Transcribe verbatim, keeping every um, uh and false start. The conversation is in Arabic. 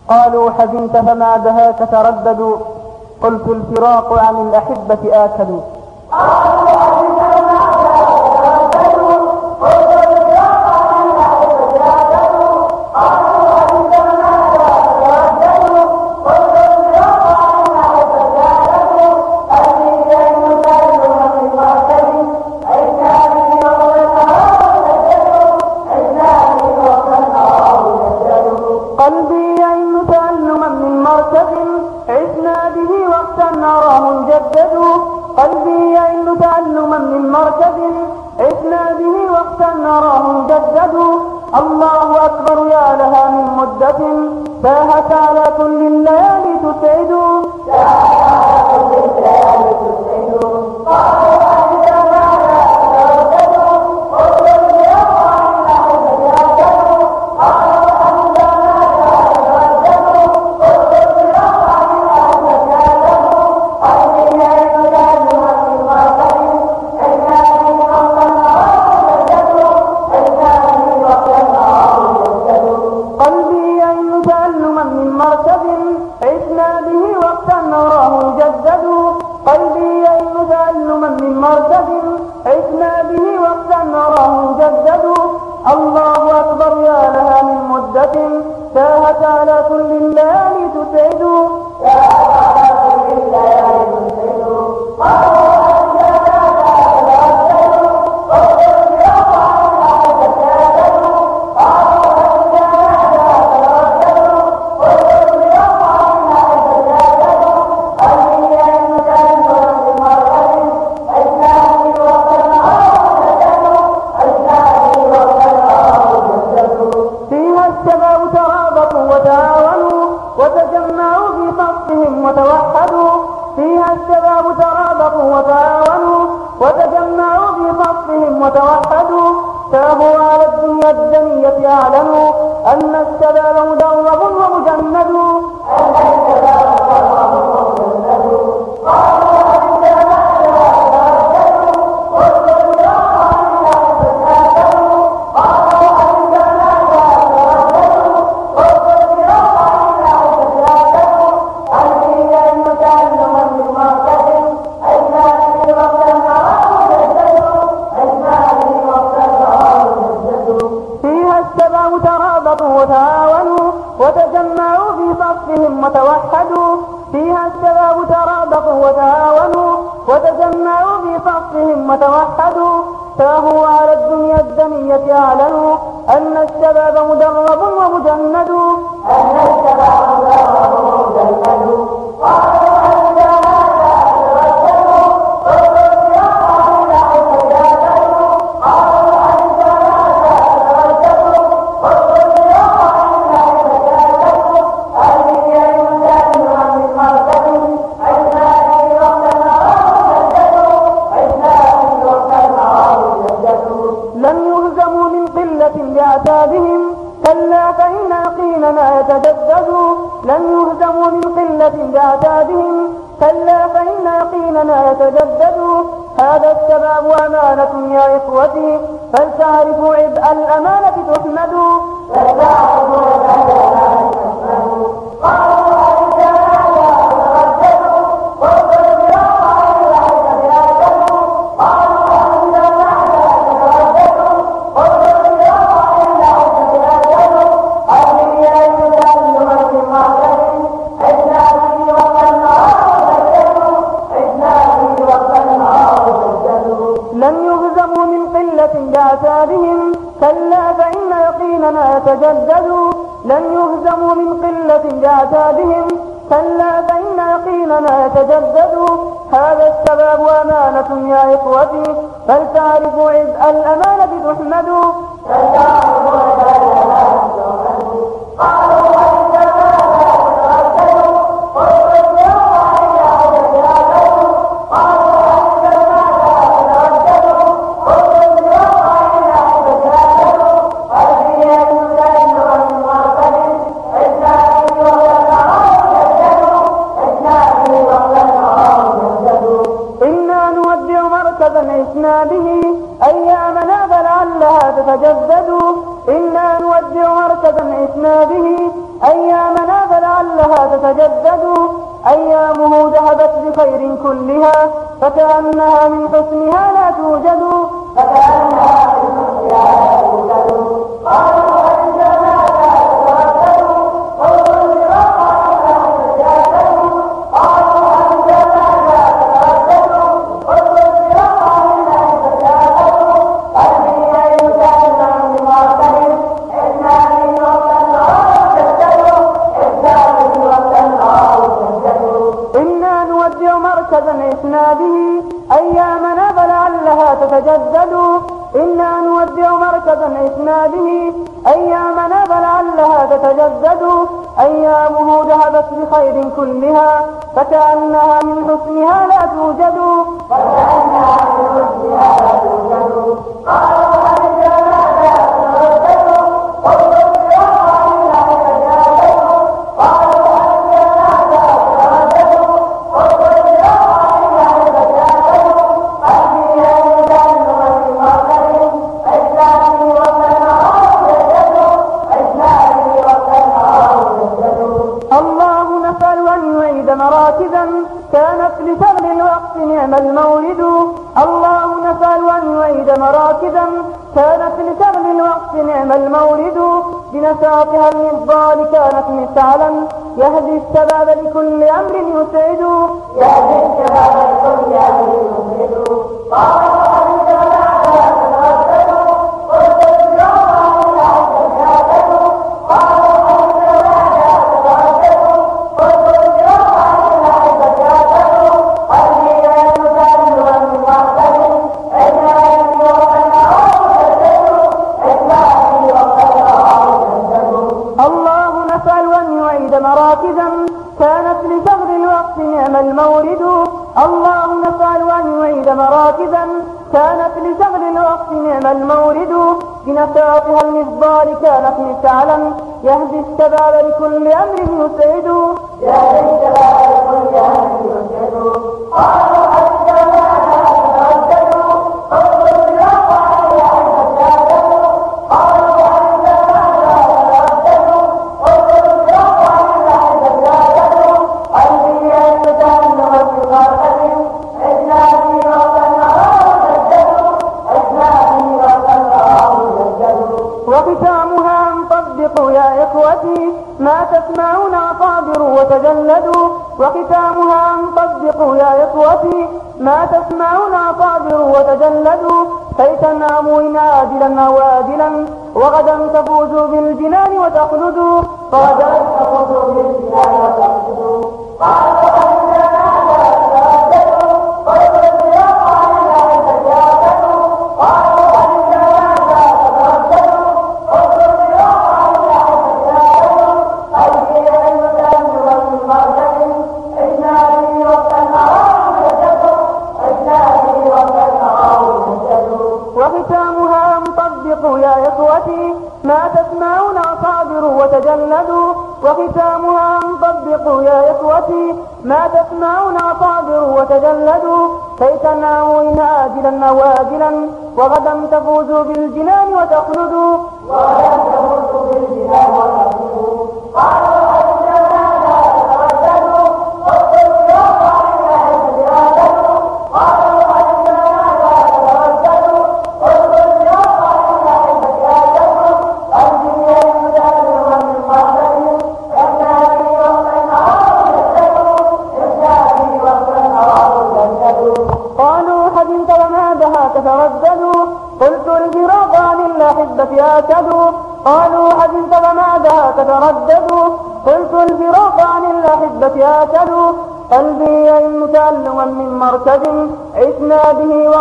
قالوا حزنت فما دهاك ترددوا قلت الفراق عن الأحبة آكد. قلبي يئن تألما من مركب عشنا به وقتا نراه مجدد. قلبي يئن تألما من مركب عشنا به وقتا نراه مجدد. الله أكبر يا لها من مدة ساهت على كل الليالي تسعد. عشنا به وقتا نراه مجدد. قلبي يئن تألما من مركب عشنا به وقتا نراه مجدد. الله أكبر يا لها من مدة ساهت على كل الليالي تسعد. وتجمعوا في صفهم وتوحدوا. فيها الشباب ترابطوا وتعاونوا وتجمعوا في صفهم وتوحدوا. تاهوا على الدنيا الدنية أعلنوا أن الشباب مدرب ومجند. وتعاونوا وتجمعوا في صفهم وتوحدوا. فيها الشباب ترابطوا وتعاونوا وتجمعوا في صفهم وتوحدوا. تاهوا على الدنيا الدنية أعلنوا أن الشباب مدرب ومجند. أن الشباب مدرب ومجند. بعتابهم كلا فإن يقيننا يتجدد. لن يهزموا من قلة بعتابهم كلا فإن يقيننا يتجدد. هذا الشباب أمانة يا إخوتي فلتعرفوا عبء الأمانة تحمدوا. لن يهزموا من قلة بعتابهم كلا فإن يقيننا يتجدد. لن يهزموا من قلة بعتابهم كلا فإن يقيننا يتجدد. هذا الشباب أمانة يا إخوتي فلتعرفوا عبء الأمانة تحمدوا. عشنا به أيامنا فلعلها تتجدد. إنا نودع مركبا عشنا به أيامنا فلعلها لعلها تتجدد أيامه ذهبت بخير كلها فكأنها من حسنها لا توجد فكأنها من حسنها لا توجد قالوا هل جناها تتردد قلت الفراق عنها تتجدد قالوا هل جناها تتردد قلت الفراق عنها تتجدد قلبي يتألم بمرتب إسنادي وقت النار تجدد إسنادي وقت النار تجدد إنا نودع مركزا إسناده أيامنا فلعلها تتجدد إنا نودع مركزا إسناده أيامنا فلعلها تتجدد أيامه ذهبت بخير كلها فكأنها من حسنها لا توجد فكأنها من حسنها لا توجد قالوا هل جناها تتردد قلت الفراق عنها تتجدد قالوا هل جناها تتردد قلت الفراق عنها تتجدد قلبي يتألم بمرتب إسنادي وقت النار تجدد إسنادي وقت النار تجدد الله نسأل أن يعيد مراكزا كانت لشغل الوقت نعم المولد الله نسأل أن يعيد مراكزا كانت لشغل الوقت نعم المولد بنشاطها المفضال كانت مشعلا يهدي الشباب لكل أمر يسعد يهدي الشباب لكل أمر يسعد قالوا هل جناها تتردد قلت الفراق عنها تتجدد قالوا هل جناها تتردد قلت الفراق عنها تتجدد قلبي يتألم بمرتب إسنادي وقت النار تجدد إسنادي وقت النار تجدد الله نسأل أن يعيد مراكزا كانت لشغل الوقت نعم المورد الله نسأل أن يعيد مراكزا كانت لشغل الوقت نعم المورد بنشاطها المفضال كانت مشعلا يهدي الشباب لكل أمر يسعد يهدي الشباب لكل أمر يسعد قالوا هل جناها تتردد قلت الفراق عنها تتجدد قالوا هل جناها تتردد قلت الفراق عنها تتجدد قلبي يتألم بمرتب إسنادي وقت النار تجدد إسنادي وقت النار تجدد وختامها أن طبقوا يا إخوتي ما تسمعون أصابروا وتجلدوا وختامها أن طبقوا يا إخوتي ما تسمعون أصابروا وتجلدوا كي تناموا إن آجلا أو آجلا وغدا تفوزوا بالجنان وتخلدوا وغدا تفوزوا بالجنان وتخلدوا قالوا هل جناها تتردد قلت الفراق عنها تتجدد قالوا هل جناها تتردد قلت الفراق عنها تتجدد قلبي يتألم بمرتب إسنادي وقت النار تجدد إسنادي وقت النار تجدد وختامها أن طبقوا يا إخوتي ما تسمعون أصابروا وتجلدوا وختامها أن طبقوا يا إخوتي ما تسمعون أصابروا وتجلدوا كي تناموا إن آجلا أو آجلا وغدا تفوزوا بالجنان وتخلدوا وغدا تفوزوا بالجنان وتخلدوا قالوا هل جناها تتردد قلت الفراق عنها تتجدد قالوا هل جناها تتردد قلت الفراق عنها تتجدد قلبي يتألم بمرتب إسنادي وقت النار تجدد إسنادي وقت النار تجدد قالوا حزنت وما بها تتردد قلت الفراق عن الأحبة آكد قالوا حزنت وما بها تتردد قلت الفراق عن الأحبة آكد قلبي يئن تألما من مركز عشنا به